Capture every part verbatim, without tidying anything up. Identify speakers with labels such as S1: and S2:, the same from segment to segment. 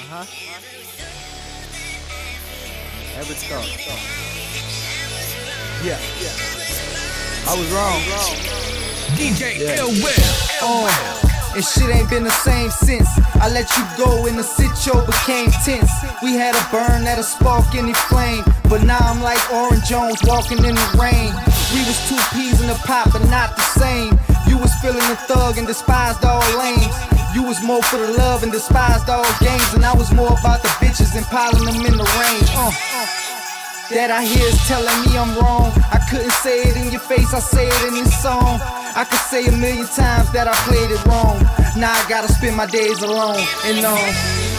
S1: Uh-huh. Every thought. Yeah, yeah. I was wrong.
S2: D J
S1: Yeah.
S2: Ill Will.
S3: Oh, and shit ain't been the same since I let you go and the sitio became tense. We had a burn that'll spark any flame, but now I'm like Orange Jones walking in the rain. We was two peas in a pot, but not the same. You was feeling the thug and despised all lanes. You was more for the love and despised all games, and I was more about the bitches and piling them in the range. Uh, that I hear is telling me I'm wrong. I couldn't say it in your face, I say it in this song. I could say a million times that I played it wrong. Now I gotta spend my days alone and um.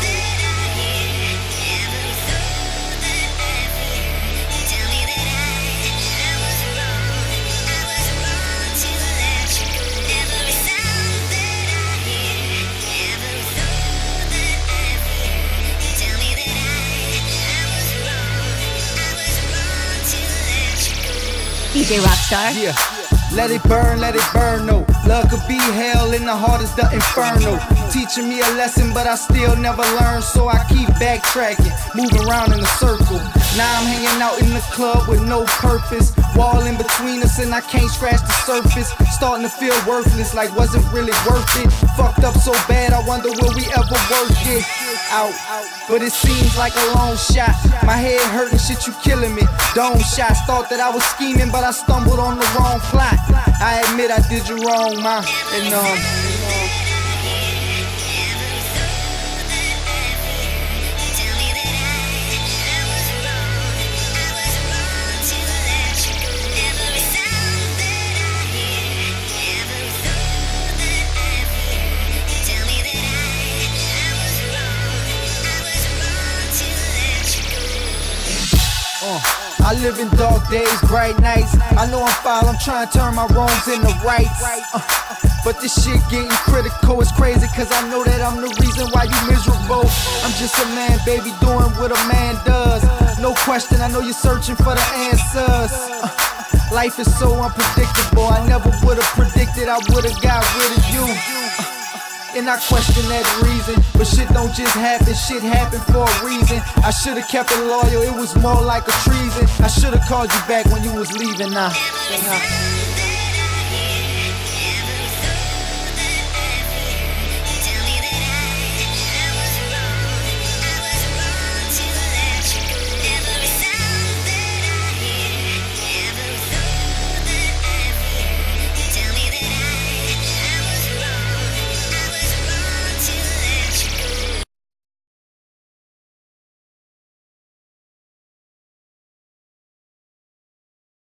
S4: D J Rockstar.
S3: Yeah, let it burn, let it burn, no. Love could be hell and the heart is the inferno. Teaching me a lesson, but I still never learn, so I keep backtracking, moving around in a circle. Now I'm hanging out in the club with no purpose. Wall in between us and I can't scratch the surface. Starting to feel worthless, like wasn't really worth it. Fucked up so bad, I wonder will we ever work it out. But it seems like a long shot. My head hurting, shit, you killing me. Dome shots, thought that I was scheming, but I stumbled on the wrong plot. I admit I did you wrong, ma. And um Uh, I live in dark days, bright nights. I know I'm foul, I'm trying to turn my wrongs into rights. Uh, but this shit getting critical, it's crazy, cause I know that I'm the reason why you miserable. I'm just a man, baby, doing what a man does. No question, I know you're searching for the answers. Uh, life is so unpredictable, I never would've predicted I would've got rid of you. Uh, And I question that reason, but shit don't just happen, shit happen for a reason. I should've kept it loyal, it was more like a treason. I should've called you back when you was leaving now.